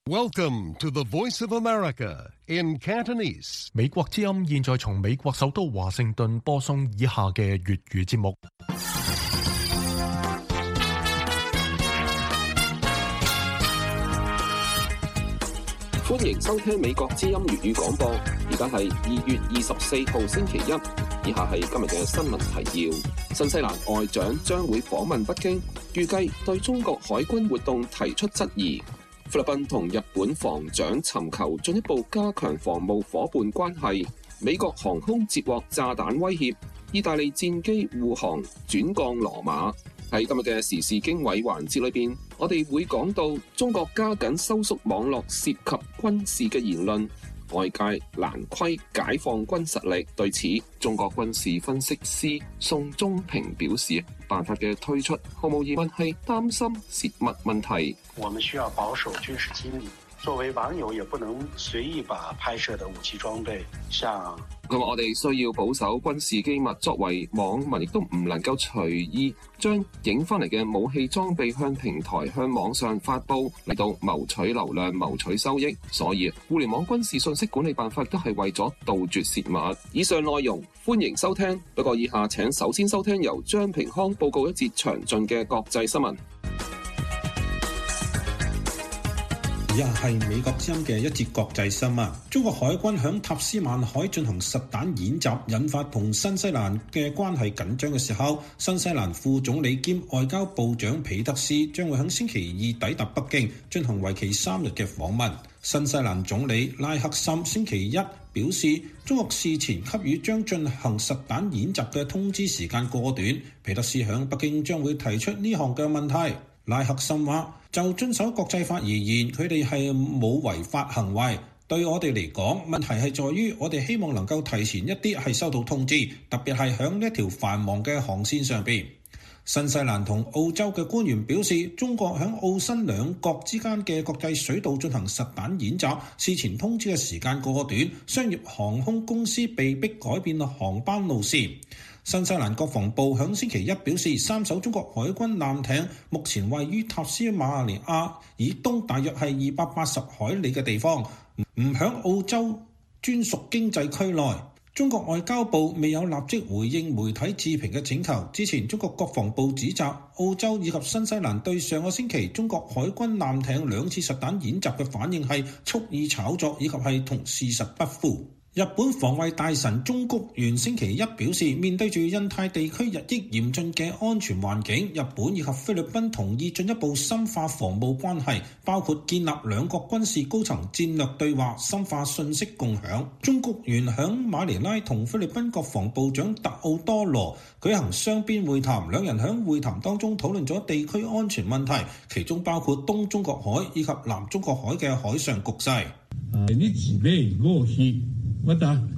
Welcome to the Voice of America in Cantonese. 美國之音現在從美國首都華盛頓播送以下嘅粵語節目。 歡迎收聽美國之音粵語廣播。而家係2月24號星期一。以下係今日嘅新聞提要。新西蘭外長將會訪問北京，預計對中國海軍活動提出質疑。菲律賓同日本防長尋求進一步加強防務夥伴關係。美國航空接獲炸彈威脅，意大利戰機護航轉降羅馬。喺今日嘅時事經緯環節裏邊，我哋會講到中國加緊收縮網絡涉及軍事嘅言論，外界難窺解放軍實力。對此，中國軍事分析師宋忠平表示，辦法嘅推出毫無疑問係擔心泄密問題。 我們需要保守軍事機密，作為網友也不能隨意把拍攝的武器裝備向。 佢話我哋需要保守軍事機密，作為網民亦都唔能夠隨意將影翻嚟嘅武器裝備向平台、向網上發布，嚟到謀取流量、謀取收益。所以互聯網軍事信息管理辦法都係為咗杜絕泄密。以上內容歡迎收聽，不過以下請首先收聽由張平康報告一節詳盡嘅國際新聞。 以下係美國之音嘅一節國際新聞。中國海軍響塔斯曼海進行實彈演習，引發同新西蘭嘅關係緊張嘅時候，新西蘭副總理兼外交部長彼得斯將會喺星期二抵達北京，進行為期3日嘅訪問。新西蘭總理拉克森星期一表示，中國事前給予將進行實彈演習嘅通知時間過短，彼得斯響北京將會提出呢項嘅問題。拉克森話，就遵守國際法而言，佢哋係冇違法行為。對我哋嚟講，問題係在於我哋希望能夠提前一啲係收到通知，特別係響呢一條繁忙嘅航線上邊。新西蘭同澳洲嘅官員表示，中國響澳新兩國之間嘅國際水道進行實彈演習，事前通知嘅時間過短，商業航空公司被迫改變航班路線。新西蘭國防部響星期一表示，3艘中國海軍艦艇目前位於塔斯馬尼亞以東大約係280海里嘅地方，唔響澳洲專屬經濟區內。中國外交部未有立即回應媒體置評嘅請求。之前中國國防部指責澳洲以及新西蘭對上個星期中國海軍艦艇2次實彈演習嘅反應係蓄意炒作，以及係同事實不符。日本防衛大臣中谷元星期一表示，面對住印太地區日益嚴峻嘅安全環境，日本以及菲律賓同意進一步深化防務關係，包括建立兩國軍事高層戰略對話，深化信息共享。中谷元響馬尼拉同菲律賓國防部長特奧多羅舉行雙邊會談，兩人響會談當中討論咗地區安全問題，其中包括東中國海以及南中國海嘅海上局勢。日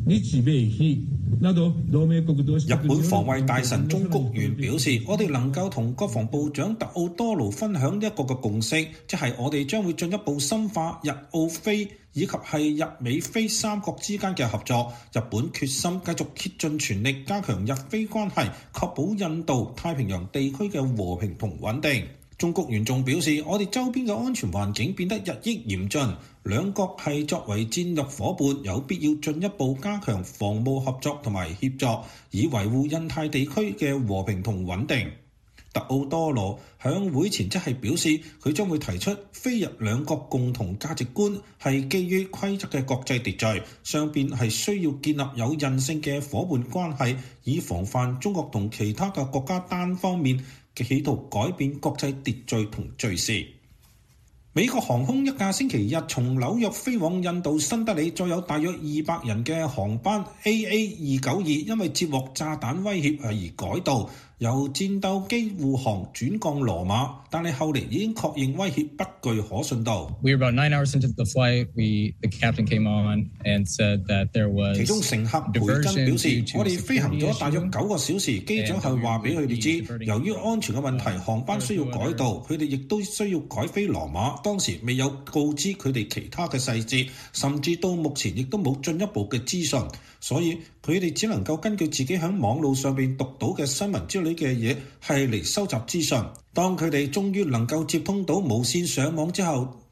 本防衛大臣中谷元表示，我哋能夠同國防部長特奧多魯分享一個嘅共識，即係我哋將會進一步深化日澳菲以及係日美菲三國之間嘅合作。日本決心繼續竭盡全力加強日菲關係，確保印度太平洋地區嘅和平同穩定。中谷元仲表示，我哋周邊嘅安全環境變得日益嚴峻，兩國係作為戰略夥伴，有必要進一步加強防務合作同埋協作，以維護印太地區嘅和平同穩定。特奧多羅響會前即係表示，佢將會提出菲日兩國共同價值觀係基於規則嘅國際秩序，雙邊係需要建立有韌性嘅夥伴關係，以防範中國同其他嘅國家單方面企圖改變國際秩序同敘事。美國航空一架星期日從紐約飛往印度新德里載有大約200人嘅航班 AA292 因為接獲炸彈威脅而改道，由戰鬥機護航轉降羅馬，但係後嚟已經確認威脅不具可信度。 We were about 9 hours into the flight. The captain came on and said that there was 其中乘客培根表示，我哋飛行咗大約9個小時，機長係話俾佢哋知，由於安全嘅問題，航班需要改道，佢哋亦都需要改飛羅馬。當時未有告知佢哋其他嘅細節，甚至到目前亦都冇進一步嘅資訊，所以佢哋只能夠根據自己喺網路上邊讀到嘅新聞之類嘅嘢係嚟收集資訊。當佢哋終於能夠接通到無線上網之後，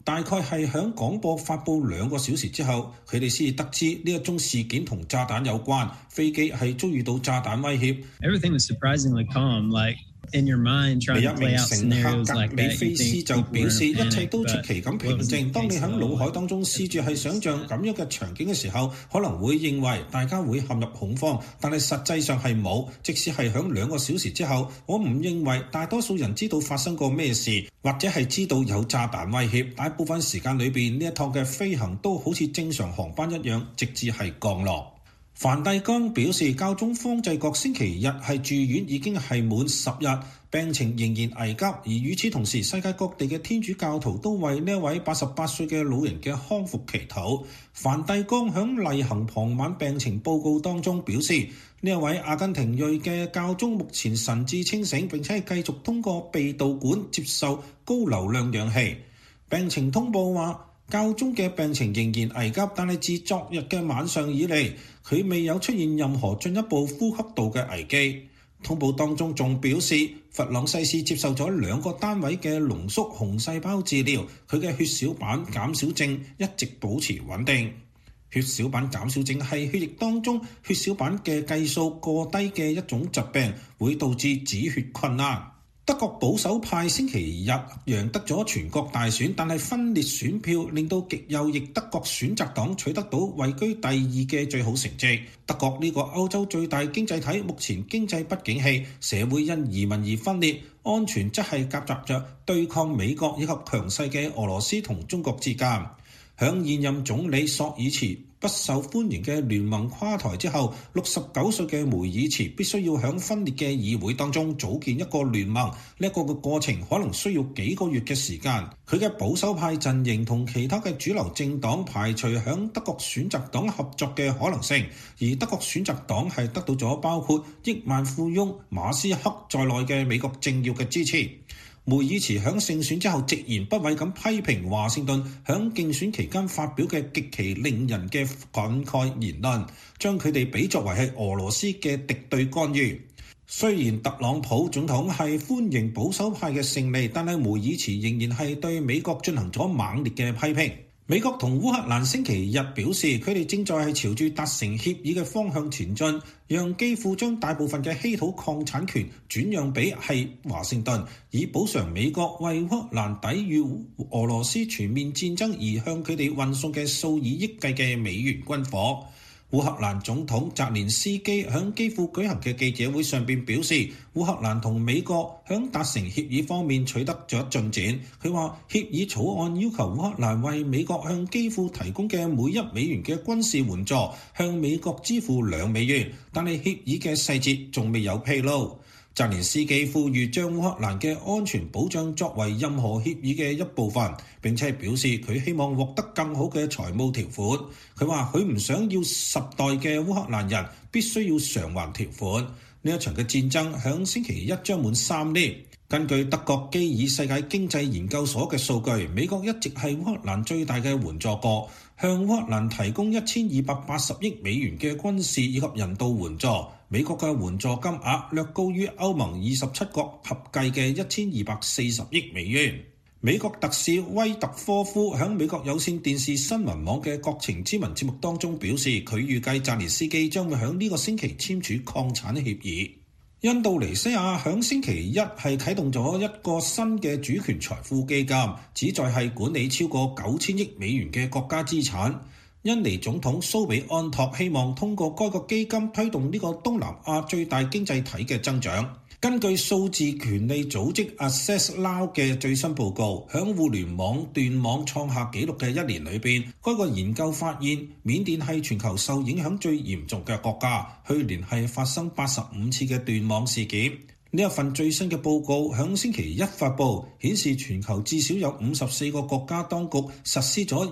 大概係響廣播發布2個小時之後，佢哋先至得知呢一宗事件同炸彈有關，飛機係遭遇到炸彈威脅。 Everything was surprisingly calm, like in your mind trying to play out scenarios like that. 格里菲斯就表示一切都出奇咁平靜。當你喺腦海當中試住係想像咁樣嘅場景嘅時候，可能會認為大家會陷入恐慌，但係實際上係冇。即使係響2個小時之後，我唔認為大多數人知道發生過咩事，或者係知道有炸彈威脅。大部分時間裏邊呢一趟嘅飛行都好似正常航班一樣，直至係降落。梵蒂岡表示，教宗方濟各星期日係住院已經係滿10日，病情仍然危急。而與此同時，世界各地嘅天主教徒都為呢一位88歲嘅老人嘅康復祈禱。梵蒂岡響例行傍晚病情報告當中表示，呢一位阿根廷裔嘅教宗目前神志清醒，並且係繼續通過鼻導管接受高流量氧氣。病情通報話，教宗嘅病情仍然危急，但係自昨日嘅晚上以嚟，佢未有出現任何進一步呼吸道嘅危機。通報當中仲表示，弗朗西斯接受咗2個單位嘅濃縮紅細胞治療，佢嘅血小板減少症一直保持穩定。血小板減少症係血液當中血小板嘅計數過低嘅一種疾病，會導致止血困難。德國保守派星期日贏得咗全國大選，但係分裂選票令到極右翼德國選擇黨取得到位居第2嘅最好成績。德國呢個歐洲最大經濟體目前經濟不景氣，社會因移民而分裂，安全則係夾雜着對抗美國以及強勢嘅俄羅斯同中國之間。響現任總理朔爾茨不受歡迎嘅聯盟垮台之後，69歲嘅梅爾茨必須要響分裂嘅議會當中組建一個聯盟，呢一個嘅過程可能需要幾個月嘅時間。佢嘅保守派陣營同其他嘅主流政黨排除響德國選擇黨合作嘅可能性，而德國選擇黨係得到咗包括億萬富翁馬斯克在內嘅美國政要嘅支持。梅爾茨響勝選之後直言不諱咁批評華盛頓響競選期間發表嘅極其令人嘅憤慨言論，將佢哋比作為係俄羅斯嘅敵對干預。雖然特朗普總統係歡迎保守派嘅勝利，但係梅爾茨仍然係對美國進行咗猛烈嘅批評。美國同烏克蘭星期日表示，佢哋正在係朝住達成協議嘅方向前進，讓基輔將大部分嘅稀土礦產權轉讓俾係華盛頓，以補償美國為烏克蘭抵禦俄羅斯全面戰爭而向佢哋運送嘅數以億計嘅美元軍火。烏克蘭總統澤連斯基喺基輔舉行嘅記者會上邊表示，烏克蘭同美國喺達成協議方面取得咗進展。佢話協議草案要求烏克蘭為美國向基輔提供嘅每1美元嘅軍事援助向美國支付2美元，但係協議嘅細節仲未有披露。澤連斯基呼籲將烏克蘭嘅安全保障作為任何協議嘅一部分，並且表示佢希望獲得更好嘅財務條款。佢話佢唔想要10代嘅烏克蘭人必須要償還條款。呢一場嘅戰爭響星期一將滿3年。根據德國基爾世界經濟研究所嘅數據，美國一直係烏克蘭最大嘅援助國，向烏克蘭提供1280億美元嘅軍事以及人道援助。美國嘅援助金額略高於歐盟27國合計嘅1240億美元。美國特使威特科夫喺美國有線電視新聞網嘅國情咨文節目當中表示，佢預計澤連斯基將會喺呢個星期簽署礦產協議。印度尼西亞喺星期一係啟動咗一個新嘅主權財富基金，旨在係管理超過9000億美元嘅國家資產。印尼總統蘇比安托希望通過該個基金推動呢個東南亞最大經濟體嘅增長。根據數字權利組織 Access Now 嘅最新報告，響互聯網斷網創下紀錄嘅1年裏邊，該個研究發現緬甸係全球受影響最嚴重嘅國家，去年係發生85次嘅斷網事件。呢一份最新嘅報告響星期一發布，顯示全球至少有54個國家當局實施咗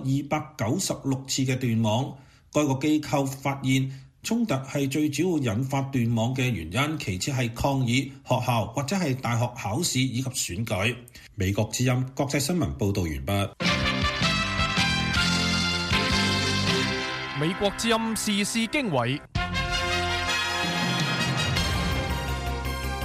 296次嘅斷網。該個機構發現衝突係最主要引發斷網嘅原因，其次係抗議、學校或者係大學考試以及選舉。美國之音國際新聞報導完畢。 美國之音時事經緯。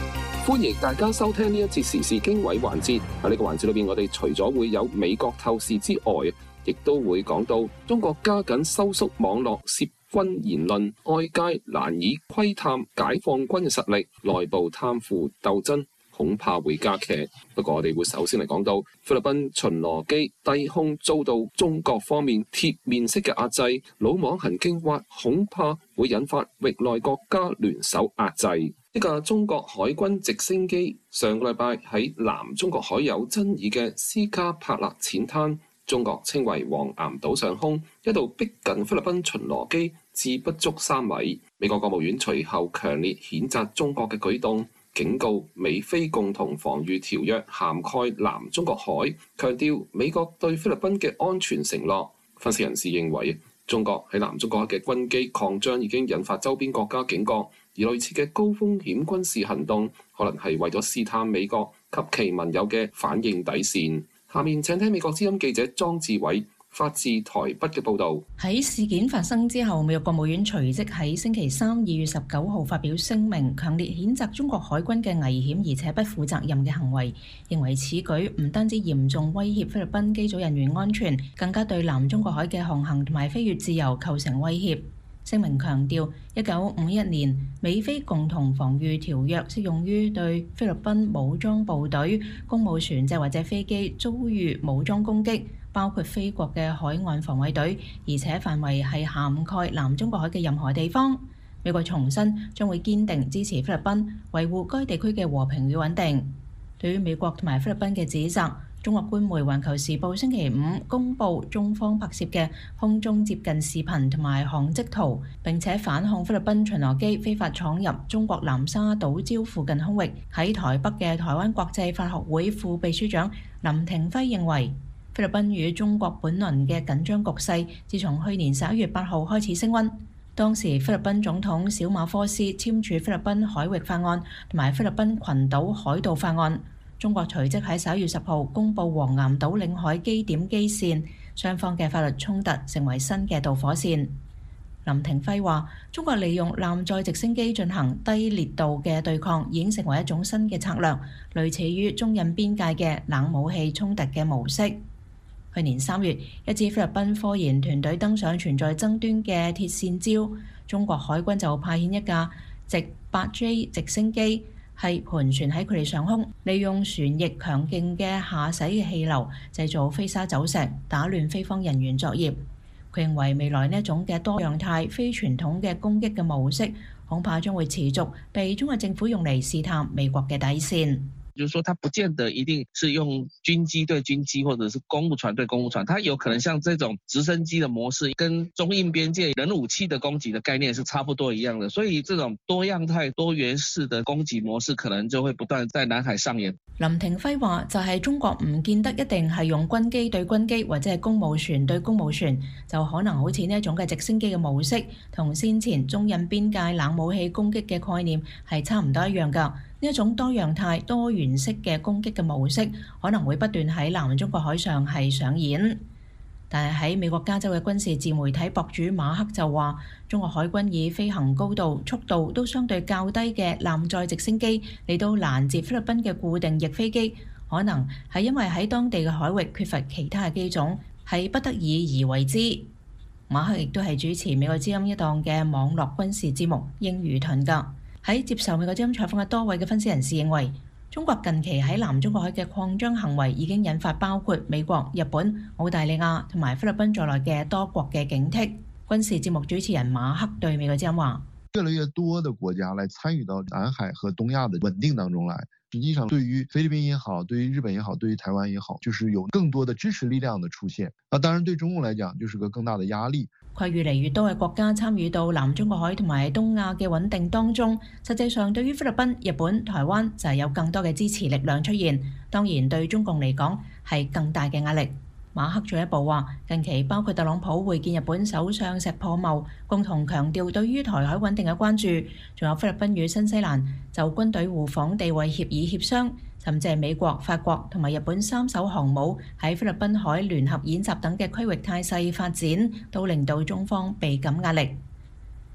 歡迎大家收聽呢一節時事經緯環節。喺呢個環節裏邊，我哋除咗會有美國透視之外，亦都會講到中國加緊收縮網絡涉軍言論，外界難以窺探解放軍嘅實力，內部貪腐鬥爭恐怕會加劇。不過我哋會首先嚟講到菲律賓巡邏機低空遭到中國方面鐵面式嘅壓制，魯莽行徑或恐怕會引發域內國家聯手壓制。一架中國海軍直升機上個禮拜喺南中國海有爭議嘅斯卡帕勒淺灘，中國稱為黃岩島上空，一度逼近菲律賓巡邏機至不足3米。美國國務院隨後強烈譴責中國嘅舉動，警告美菲共同防禦條約涵蓋南中國海，強調美國對菲律賓嘅安全承諾。分析人士認為，中國喺南中國海嘅軍機擴張已經引發周邊國家警覺，而類似嘅高風險軍事行動可能係為咗試探美國及其盟友嘅反應底線。下面請聽美國之音記者莊志偉發自台北嘅報導。 喺事件發生之後，美國國務院隨即喺星期三2月19號發表聲明，強烈譴責中國海軍嘅危險而且不負責任嘅行為，認為此舉唔單止嚴重威脅菲律賓機組人員安全，更加對南中國海嘅航行同埋飛越自由構成威脅。聲明強調，1951年美菲共同防禦條約適用於對菲律賓武裝部隊、公務船隻或者飛機遭遇武裝攻擊，包括菲國嘅海岸防衛隊，而且範圍係涵蓋南中國海嘅任何地方。美國重申將會堅定支持菲律賓，維護該地區嘅和平與穩定。對於美國同埋菲律賓嘅指責，中國官媒《環球時報》星期5公佈中方拍攝嘅空中接近視頻同埋航跡圖，並且反控菲律賓巡邏機非法闖入中國南沙島礁附近空域。喺台北嘅台灣國際法學會副秘書長林廷輝認為，菲律賓與中國本輪嘅緊張局勢，自從去年11月8號開始升溫。當時菲律賓總統小馬科斯簽署菲律賓海域法案同埋菲律賓群島海盜法案。中國隨即喺11月10號公佈黃岩島領海基點基線，雙方嘅法律衝突成為新嘅導火線。林廷輝話：中國利用艦載直升機進行低烈度嘅對抗，已經成為一種新嘅策略，類似於中印邊界嘅冷武器衝突嘅模式。去年3月，一支菲律賓科研團隊登上存在爭端嘅鐵線礁，中國海軍就派遣一架直 8J 直升機，係盤旋喺佢哋上空，利用船翼強勁嘅下洗嘅氣流製造飛沙走石，打亂菲方人員作業。佢認為未來呢一種嘅多樣態、非傳統嘅攻擊嘅模式，恐怕將會持續被中國政府用嚟試探美國嘅底線。 就是說，它不見得一定是用軍機對軍機，或者是公務船對公務船，它有可能像這種直升機的模式，跟中印邊界人武器的攻擊的概念是差不多一樣的。所以，這種多樣態、多元式的攻擊模式，可能就會不斷在南海上演。 林廷輝話：就係中國唔見得一定係用軍機對軍機，或者係公務船對公務船，就可能好似呢一種嘅直升機嘅模式，同先前中印邊界冷武器攻擊嘅概念係差唔多一樣㗎。呢一種多樣態、多元式嘅攻擊嘅模式，可能會不斷喺南中國海上係上演。但係喺美國加州嘅軍事自媒體博主馬克就話，中國海軍以飛行高度、速度都相對較低嘅艦載直升機嚟到攔截菲律賓嘅固定翼飛機，可能係因為喺當地嘅海域缺乏其他嘅機種，係不得已而為之。馬克亦都係主持美國之音一檔嘅網絡軍事節目《英語盾》㗎。喺接受美國之音採訪嘅多位嘅分析人士認為，中國近期喺南中國海嘅擴張行為已經引發包括美國、日本、澳大利亞同埋菲律賓在內嘅多國嘅警惕。軍事節目主持人馬克對美國之音話： 越來越多的國家來參與到南海和東亞的穩定當中來，實際上對於菲律賓也好，對於日本也好，對於台灣也好，就是有更多的支持力量的出現。當然對中共來講，就是個更大的壓力。 佢越嚟越多嘅國家參與到南中國海同埋東亞嘅穩定當中，實際上對於菲律賓、日本、台灣就係有更多嘅支持力量出現。當然對中共嚟講係更大嘅壓力。馬克進一步話，近期包括特朗普會見日本首相石破茂，共同強調對於台海穩定嘅關注，仲有菲律賓與新西蘭就軍隊互訪地位協議協商，甚至係美國、法國同埋日本3艘航母喺菲律賓海聯合演習等嘅區域態勢發展，都令到中方倍感壓力。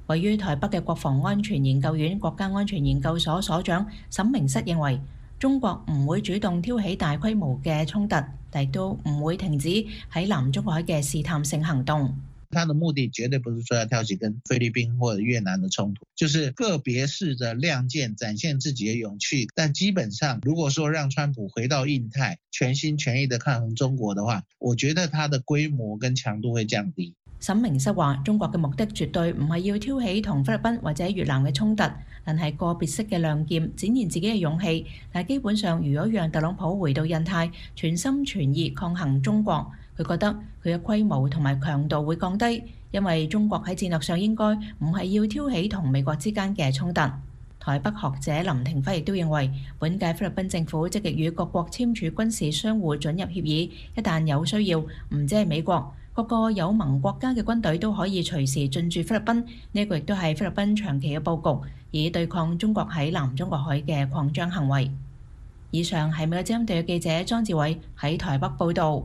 位於台北嘅國防安全研究院國家安全研究所所長沈明室認為，中國唔會主動挑起大規模嘅衝突，但亦都唔會停止喺南中國海嘅試探性行動。 他的目的絕對不是說要挑起跟菲律賓或者越南的衝突，就是個別式的亮劍展現自己的勇氣。但基本上，如果說讓川普回到印太，全心全意的抗衡中國的話，我覺得它的規模跟強度會降低。 沈明室話：中國嘅目的絕對唔係要挑起同菲律賓或者越南嘅衝突，但係個別式嘅亮劍展現自己嘅勇氣。但基本上，如果讓特朗普回到印太，全心全意抗衡中國，佢覺得佢嘅規模同埋強度會降低，因為中國喺戰略上應該唔係要挑起同美國之間嘅衝突。台北學者林廷輝亦都認為，本屆菲律賓政府積極與各國簽署軍事相互准入協議，一旦有需要，唔止係美國，各個有盟國家嘅軍隊都可以隨時進駐菲律賓。呢個亦都係菲律賓長期嘅佈局，以對抗中國喺南中國海嘅擴張行為。以上係美國之音特約記者莊志偉喺台北報導。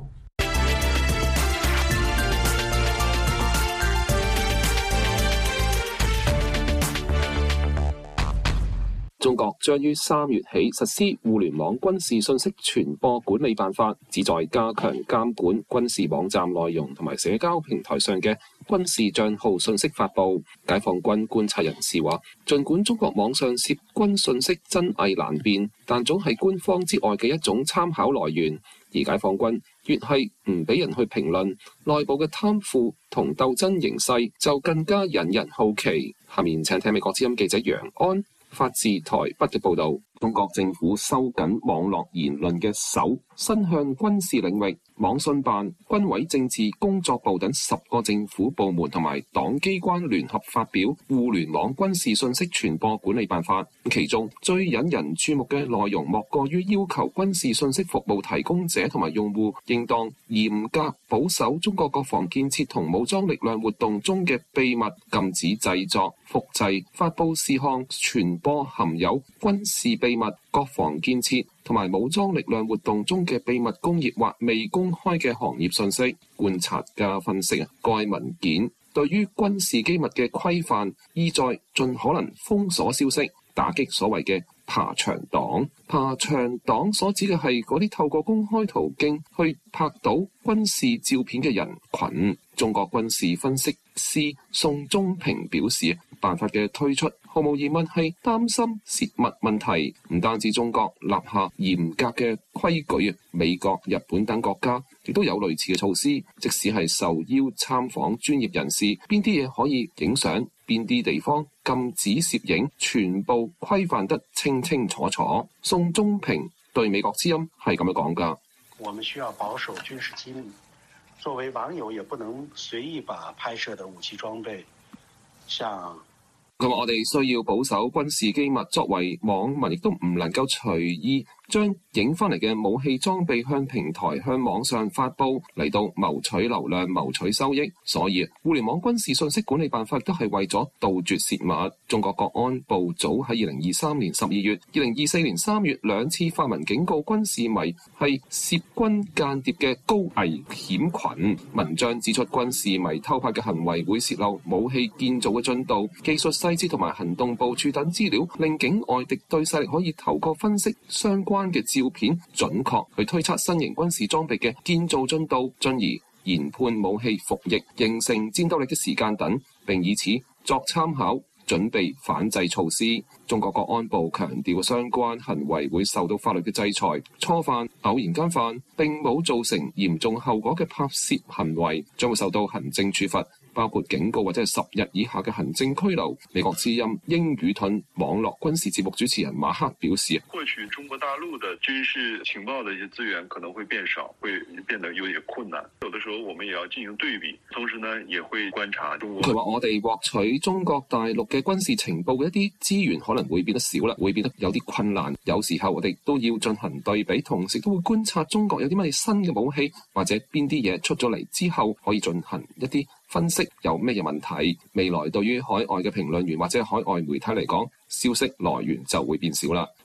中國將於3月起實施互聯網軍事信息傳播管理辦法，旨在加強監管軍事網站內容同埋社交平台上嘅軍事帳號信息發布。解放軍觀察人士話，儘管中國網上涉軍信息真偽難辨，但總係官方之外嘅一種參考來源。而解放軍越係唔俾人去評論，內部嘅貪腐同鬥爭形勢就更加引人好奇。下面請聽美國之音記者楊安發自台北嘅報導。中國政府收緊網絡言論嘅手伸向軍事領域，網信辦、軍委政治工作部等10個政府部門同埋黨機關聯合發表《互聯網軍事信息傳播管理辦法》，其中最引人注目嘅內容莫過於要求軍事信息服務提供者同埋用戶應當嚴格保守中國國防建設同武裝力量活動中嘅秘密，禁止製作、複製、發佈事項、傳播含有軍事秘密、國防建設同埋武裝力量活動中嘅秘密工業或未公開嘅行業信息。觀察家分析，該文件對於軍事機密嘅規範，意在盡可能封鎖消息，打擊所謂嘅爬牆黨。爬牆黨所指嘅係嗰啲透過公開途徑去拍到軍事照片嘅人群。中國軍事分析師宋忠平表示，辦法嘅推出毫無疑問係擔心泄密問題。唔單止中國立下嚴格嘅規矩，美國、日本等國家亦都有類似嘅措施。即使係受邀參訪專業人士，邊啲嘢可以影相，邊啲地方禁止攝影，全部規範得清清楚楚。宋忠平對美國之音係咁樣講㗎。 我們需要保守軍事機密，作為網友也不能隨意把拍攝的武器裝備像佢話：我哋需要保守軍事機密，作為網民亦都唔能夠隨意將影翻嚟嘅武器裝備向平台、向網上發佈，嚟到謀取流量、謀取收益。所以互聯網軍事信息管理辦法都係為咗杜絕泄密。中國國安部早喺2023年12月、2024年3月兩次發文警告軍事迷係涉軍間諜嘅高危險群。文章指出，軍事迷偷拍嘅行為會泄露武器建造嘅進度、技術細節同埋行動部署等資料，令境外敵對勢力可以透過分析相關嘅照片，準確去推測新型軍事裝備嘅建造進度，進而研判武器服役、形成戰鬥力嘅時間等，並以此作參考，準備反制措施。中國國安部強調，相關行為會受到法律嘅制裁，初犯、偶然間犯並冇造成嚴重後果嘅拍攝行為，將會受到行政處罰，包括警告或者係10日以下嘅行政拘留。美國之音英語盾網絡軍事節目主持人馬克表示： 獲取中國大陸的軍事情報的一些資源可能會變少，會變得有點困難。有的時候我們也要進行對比，同時呢也會觀察中國。佢話：我哋獲取中國大陸嘅軍事情報嘅一啲資源可能會變得少啦，會變得有啲困難。有時候我哋都要進行對比，同時都會觀察中國有啲乜嘢新嘅武器，或者邊啲嘢出咗嚟之後可以進行一啲分析有咩嘢問題。未來對於海外嘅評論員或者海外媒體嚟講，消息來源就會變少啦。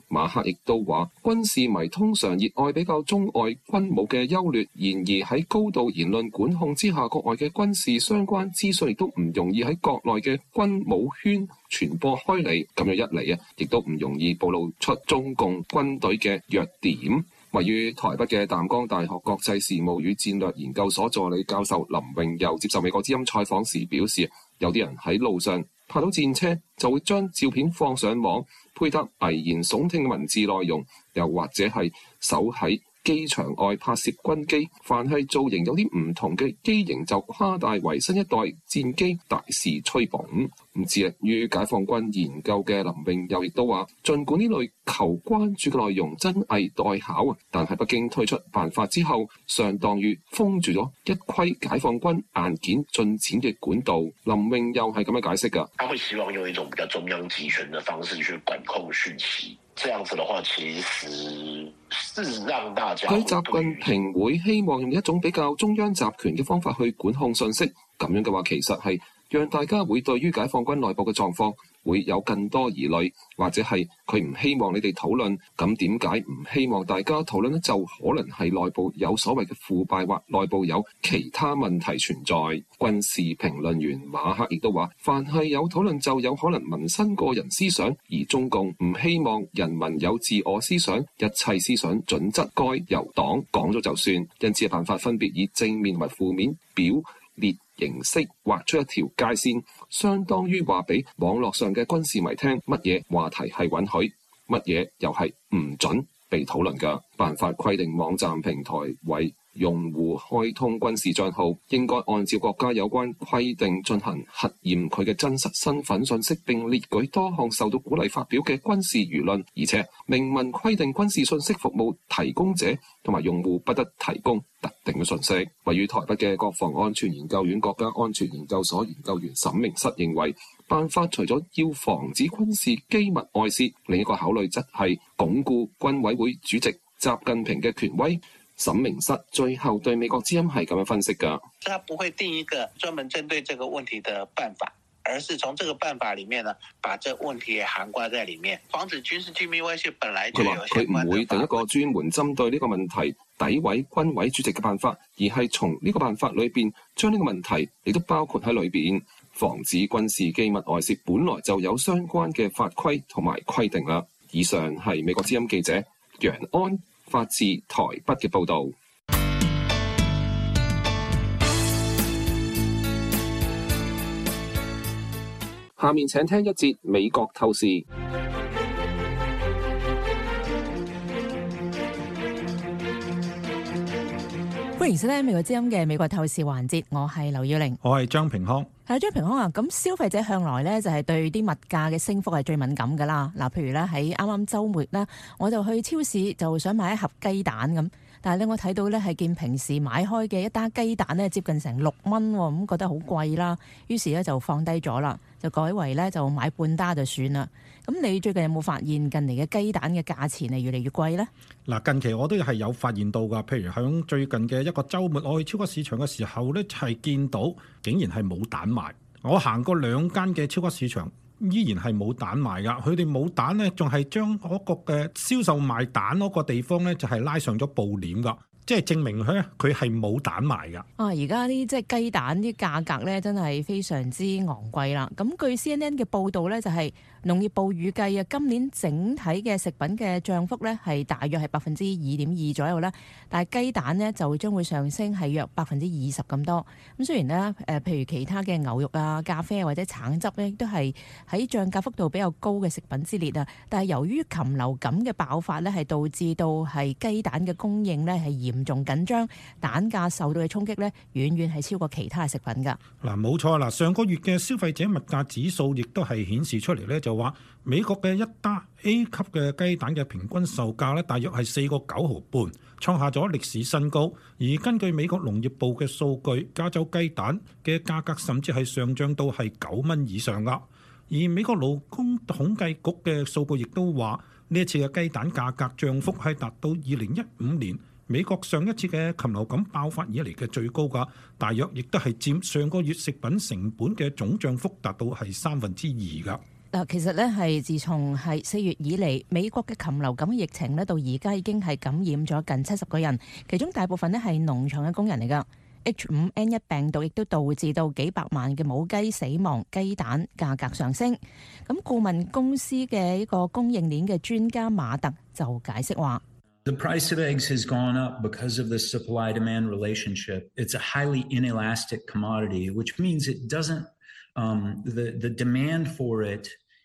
馬克亦都話，軍事迷通常熱愛比較中外軍武嘅優劣，然而喺高度言論管控之下，國外嘅軍事相關資訊亦都唔容易喺國內嘅軍武圈傳播開嚟，咁樣一嚟啊，亦都唔容易暴露出中共軍隊嘅弱點。位於台北嘅淡江大學國際事務與戰略研究所助理教授林榮佑接受美國之音採訪時表示，有啲人喺路上拍到戰車就會將照片放上網，配搭危言聳聽嘅文字內容，又或者係守喺機場外拍攝軍機，凡係造型有啲唔同嘅機型就誇大為新一代戰機，大肆吹捧。致力於解放軍研究嘅林榮佑亦都話，儘管呢類求關注嘅內容真偽待考，但係北京推出辦法之後，相當於封住咗一窺解放軍硬件進展嘅管道。林榮佑係咁樣解釋㗎。 他會希望用一種比較中央集權的方式去管控訊息，這樣子的話其實是讓大家佢習近平會希望用一種比較中央集權嘅方法去管控信息，咁樣嘅話其實係讓大家會對於解放軍內部嘅狀況會有更多疑慮，或者係佢唔希望你哋討論。咁點解唔希望大家討論呢？就可能係內部有所謂嘅腐敗，或內部有其他問題存在。軍事評論員馬克亦都話，凡係有討論就有可能萌生個人思想，而中共唔希望人民有自我思想，一切思想準則該由黨講咗就算，因此嘅辦法分別以正面同埋負面表列形式畫出一條界線，相當於話俾網絡上嘅軍事迷聽乜嘢話題係允許，乜嘢又係唔準被討論嘅。辦法規定網站平台為用戶開通軍事帳號，應該按照國家有關規定進行核驗佢嘅真實身份信息，並列舉多項受到鼓勵發表嘅軍事輿論，而且明文規定軍事信息服務提供者同埋用戶不得提供特定嘅信息。位於台北嘅國防安全研究院國家安全研究所研究員沈明室認為，辦法除咗要防止軍事機密外泄，另一個考慮則係鞏固軍委會主席習近平嘅權威。沈明室最後對美國之音係咁樣分析㗎， 他不會定一個專門針對這個問題的辦法，而是從這個辦法裡面呢，把這個問題也涵蓋在裡面，防止軍事機密外泄本來就有相關的法。佢話佢唔會定一個專門針對呢個問題詆毀軍委主席嘅辦法，而係從呢個辦法裏邊將呢個問題亦都包括喺裏邊，防止軍事機密外泄本來就有相關嘅法規同埋規定啦。以上係美國之音記者楊安發自台北嘅報導。下面請聽一節美國透視。 歡迎收聽美國之音嘅美國透視環節，我係劉耀玲， 我係張平康。 係張平康啊，咁消費者向來咧就係對啲物價嘅升幅係最敏感噶啦。嗱，譬如咧喺啱啱週末咧，我就去超市就想買一盒雞蛋咁，但係咧我睇到咧係見平時買開嘅一打雞蛋咧接近成6蚊，咁覺得好貴啦，於是咧就放低咗啦，就改為咧就買半打就算啦。咁你最近有冇發現近嚟嘅雞蛋嘅價錢係越嚟越貴呢？ 嗱，近期我都係有發現到㗎，譬如喺最近嘅一個週末，我去超級市場嘅時候呢，係見到竟然係冇蛋賣。我行過2間嘅超級市場，依然係冇蛋賣㗎。佢哋冇蛋呢，仲係將嗰個嘅銷售賣蛋嗰個地方呢，就係拉上咗布簾㗎。即係證明佢係冇蛋賣㗎。 而家啲即係雞蛋啲價格咧，真係非常之昂貴啦。咁據 CNN 嘅報導咧，就係農業部預計啊，今年整體嘅食品嘅漲幅咧係大約係2.2%左右啦。但係雞蛋咧就將會上升係約20%咁多。咁雖然咧譬如其他嘅牛肉啊、咖啡或者橙汁咧，都係喺漲價幅度比較高嘅食品之列啊。但係由於禽流感嘅爆發咧，係導致到係雞蛋嘅供應咧係嚴重緊張，蛋價受到嘅衝擊咧，遠遠係超過其他嘅食品㗎。 嗱，冇錯啦，上個月嘅消費者物價指數亦都係顯示出嚟咧，就話美國嘅一打 A 級嘅雞蛋嘅平均售價咧，大約係4個9毫半，創下咗歷史新高。而根據美國農業部嘅數據，加州雞蛋嘅價格甚至係上漲到係9蚊以上㗎。而美國勞工統計局嘅數據亦都話，呢一次嘅雞蛋價格漲幅係達到2015年美國上一次嘅禽流感爆發以嚟嘅最高價，大約亦都係佔上個月食品成本嘅總漲幅達到係2/3㗎。 嗱，其實咧係自從係4月以嚟，美國嘅禽流感疫情咧到而家已經係感染咗近70個人，其中大部分咧係農場嘅工人嚟㗎。H5N1 病毒亦都導致到幾百萬嘅母雞死亡，雞蛋價格上升。咁顧問公司嘅一個供應鏈嘅專家馬特就解釋話 ：The price of eggs has gone up because of the supply-demand relationship. It's a highly inelastic commodity, which means it doesn't, the demand for it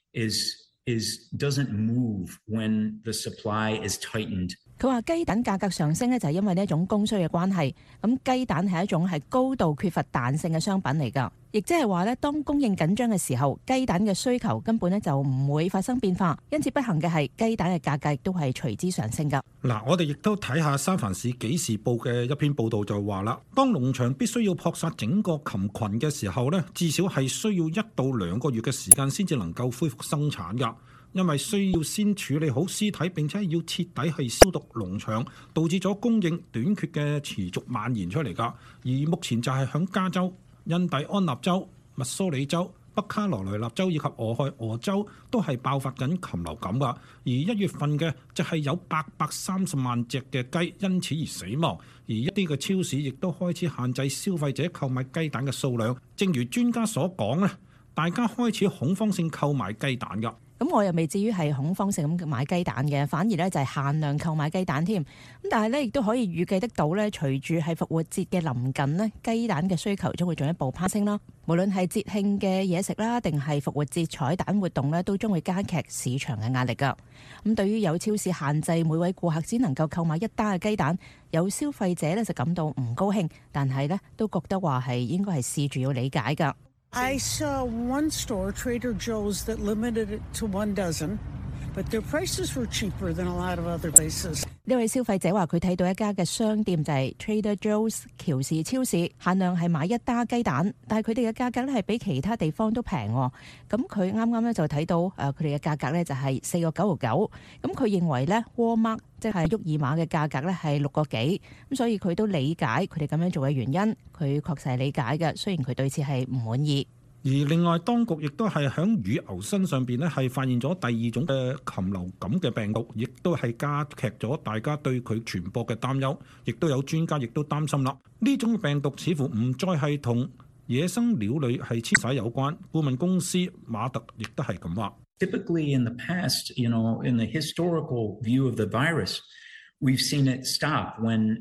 doesn't move when the supply is tightened. 佢話雞蛋價格上升咧，就係因為呢一種供需嘅關係。咁雞蛋係一種係高度缺乏彈性嘅商品嚟㗎，亦即係話咧，當供應緊張嘅時候，雞蛋嘅需求根本咧就唔會發生變化。因此不幸嘅係雞蛋嘅價格亦都係隨之上升㗎。 嗱，我哋亦都睇下三藩市紀事報嘅一篇報導就話啦，當農場必須要撲殺整個禽群嘅時候咧，至少係需要1到2個月嘅時間先至能夠恢復生產㗎。因為需要先處理好屍體，並且要徹底去消毒農場，導致咗供應短缺嘅持續蔓延出嚟㗎。而目前就係響加州、印第安納州、密蘇里州、北卡羅來納州以及俄亥俄州都係爆發緊禽流感㗎。而1月份嘅就係有830萬隻嘅雞因此而死亡。而一啲嘅超市亦都開始限制消費者購買雞蛋嘅數量。正如專家所講咧，大家開始恐慌性購買雞蛋㗎。 咁我又未至於係恐慌性咁買雞蛋嘅，反而咧就係限量購買雞蛋添。咁但係咧亦都可以預計得到咧，隨住係復活節嘅臨近呢，雞蛋嘅需求將會進一步攀升啦。無論係節慶嘅嘢食啦，定係復活節彩蛋活動咧，都將會加劇市場嘅壓力㗎。咁對於有超市限制每位顧客只能夠購買1打嘅雞蛋，有消費者咧就感到唔高興，但係咧都覺得話係應該係試住要理解㗎。 I saw one store, Trader Joe's, that limited it to 1 dozen, but their prices were cheaper than a lot of other places. 呢位消費者話佢睇到一家嘅商店就係 Trader Joe's 喬士超市，限量係買1打雞蛋，但係佢哋嘅價格咧係比其他地方都平。咁佢啱啱咧就睇到佢哋嘅價格咧就係4個99，咁佢認為咧 Walmart 即係沃爾瑪嘅價格咧係6個幾，咁所以佢都理解佢哋咁樣做嘅原因，佢確實係理解嘅，雖然佢對此係唔滿意。 而另外，當局亦都係喺乳牛身上邊咧，係發現咗第2種嘅禽流感嘅病毒，亦都係加劇咗大家對佢傳播嘅擔憂。亦都有專家亦都擔心啦，呢種病毒似乎唔再係同野生鳥類係遷徙有關。顧問公司馬特亦都係咁話。 Typically in the past, in the historical view of the virus, we've seen it stop when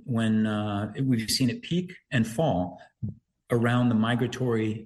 we've seen it peak and fall around the migratory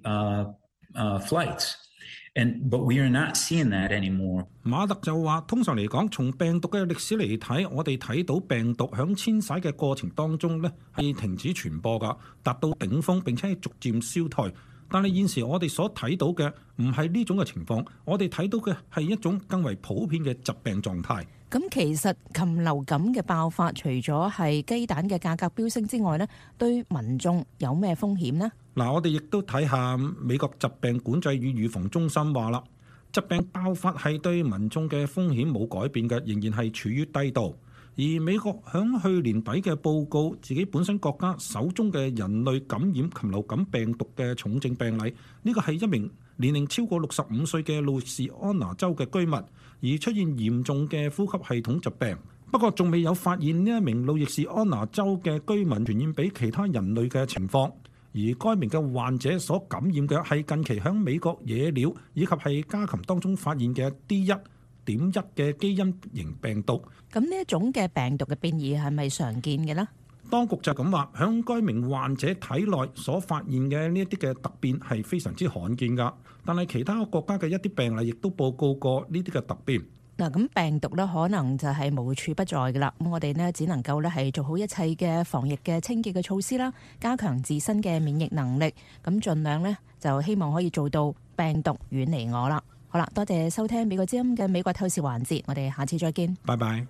flights, but we are not seeing that anymore. 馬特就話，通常嚟講，從病毒嘅歷史嚟睇，我哋睇到病毒響遷徙嘅過程當中咧係停止傳播㗎，達到頂峰並且係逐漸消退。但係現時我哋所睇到嘅唔係呢種嘅情況，我哋睇到嘅係一種更為普遍嘅疾病狀態。 咁其實禽流感嘅爆發，除咗係雞蛋嘅價格飆升之外呢，對民眾有咩風險呢？ 嗱，我哋亦都睇下美國疾病管制與預防中心話啦，疾病爆發係對民眾嘅風險冇改變嘅，仍然係處於低度。而美國響去年底嘅報告，自己本身國家首宗嘅人類感染禽流感病毒嘅重症病例，呢個係一名年齡超過65歲嘅路易士安那州嘅居民，而出現嚴重嘅呼吸系統疾病。不過仲未有發現呢一名路易士安那州嘅居民傳染俾其他人類嘅情況。而該名嘅患者所感染嘅係近期響美國野鳥以及係家禽當中發現嘅 D1.1 嘅基因型病毒。 咁呢一種嘅病毒嘅變異係咪常見嘅呢？ 當局就咁話，響該名患者體內所發現嘅呢一啲嘅突變係非常之罕見㗎。但係其他國家嘅一啲病例亦都報告過呢啲嘅突變。 嗱，咁病毒咧可能就係無處不在㗎啦。咁我哋呢，只能夠咧係做好一切嘅防疫嘅清潔嘅措施啦，加強自身嘅免疫能力，咁盡量呢，就希望可以做到病毒遠離我啦。好啦，多謝收聽美國之音嘅美國透視環節，我哋下次再見。 拜拜。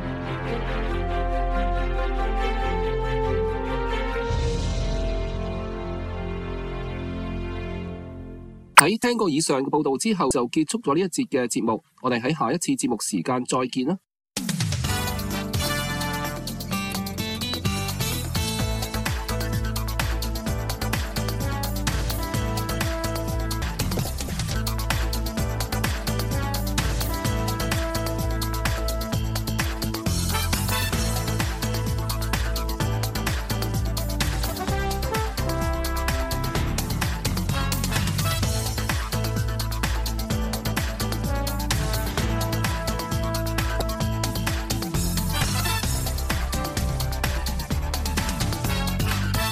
喺聽過以上嘅報道之後，就結束咗呢一節嘅節目。我哋喺下一次節目時間再見啦。